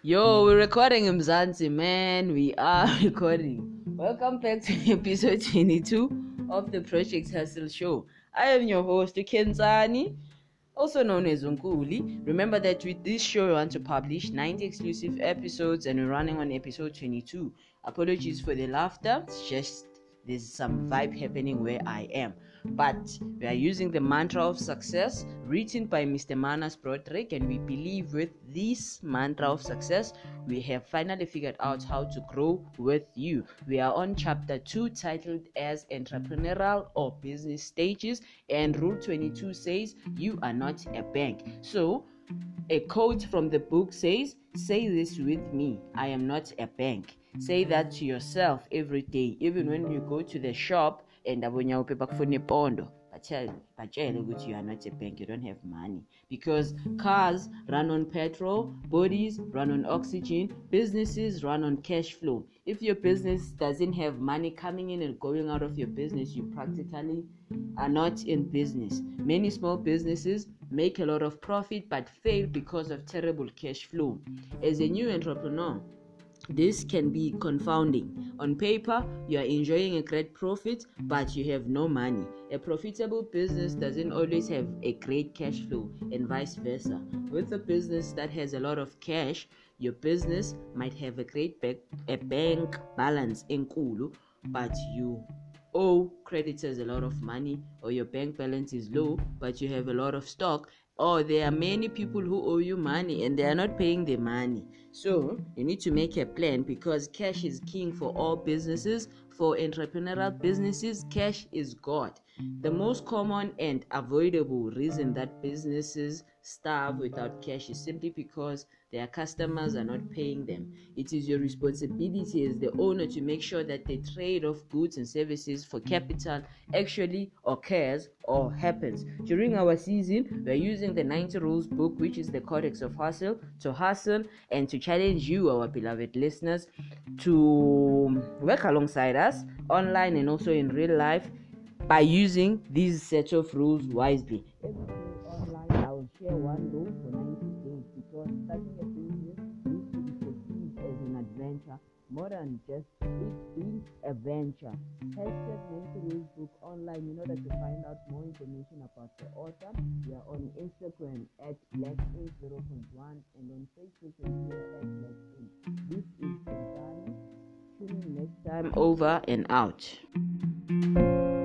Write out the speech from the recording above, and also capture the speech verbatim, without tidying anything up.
Yo, we're recording in Mzansi, man. We are recording. Welcome back to episode twenty-two of the Project Hustle Show. I am your host, Kenzani, also known as Unkuli. Remember that with this show, we want to publish ninety exclusive episodes and we're running on episode twenty-two. Apologies for the laughter. It's just there's some vibe happening where I am. But we are using the mantra of success written by Mister Manas Broderick, and we believe with this mantra of success, we have finally figured out how to grow with you. We are on chapter two titled as entrepreneurial or business stages, and rule twenty-two says you are not a bank. So a quote from the book says, say this with me, I am not a bank. Say that to yourself every day, even when you go to the shop and abonya upepa kufuna pondo. You are not a bank, you don't have money. Because cars run on petrol, bodies run on oxygen, businesses run on cash flow. If your business doesn't have money coming in and going out of your business, you practically are not in business. Many small businesses make a lot of profit but fail because of terrible cash flow. As a new entrepreneur, this can be confounding. On paper, you are enjoying a great profit, but you have no money. A profitable business doesn't always have a great cash flow, and vice versa. With a business that has a lot of cash, your business might have a great bank, a bank balance in Kulu, but you owe creditors a lot of money, or your bank balance is low, but you have a lot of stock, or there are many people who owe you money and they are not paying their money. So you need to make a plan, because cash is king for all businesses. For entrepreneurial businesses, cash is God. The most common and avoidable reason that businesses starve without cash is simply because their customers are not paying them. It is your responsibility as the owner to make sure that the trade of goods and services for capital actually occurs or happens. During our season, we are using the ninety Rules book, which is the Codex of Hustle, to hustle and to challenge you, our beloved listeners, to work alongside us online and also in real life by using these set of rules wisely. Every day online, I will share one rule for ninety days, because starting a business needs to be perceived as an adventure more than just it being a venture. Hashtag ninety Rules book online in order to find out more information about the author. We are on Instagram at black ink zero point one and on Facebook and Twitter at black ink. This is Kenzani. Tune in next time. Over and out.